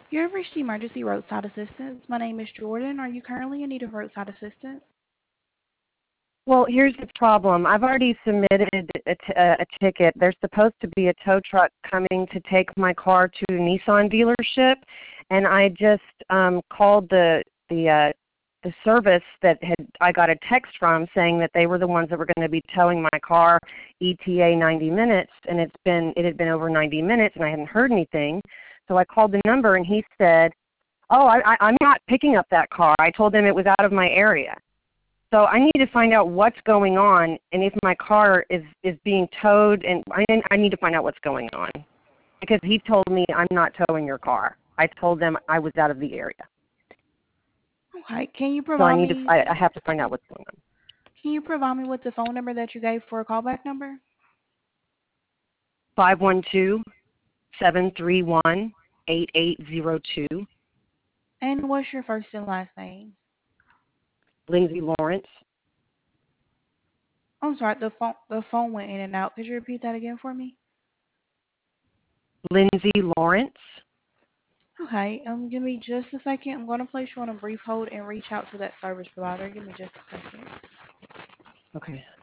You have reached Emergency Roadside Assistance. My name is Jordan. Are you currently in need of roadside assistance? Well, here's the problem. I've already submitted a ticket. There's supposed to be a tow truck coming to take my car to a Nissan dealership, and I just called the service that I got a text from saying that they were the ones that were going to be towing my car ETA 90 minutes, and it had been over 90 minutes, and I hadn't heard anything. So I called the number, and he said, "Oh, I'm not picking up that car. I told them it was out of my area." So I need to find out what's going on and if my car is being towed, and I need to find out what's going on because he told me I'm not towing your car. I told them I was out of the area. Okay. Can you So provide me I have to find out what's going on. can you provide me with the phone number that you gave for a callback number? 512-731-8802. And what's your first and last name? Lindsay Lawrence. I'm sorry, the phone went in and out. Could you repeat that again for me? Lindsay Lawrence. Okay, give me just a second. I'm going to place you on a brief hold and reach out to that service provider. Give me just a second. Okay.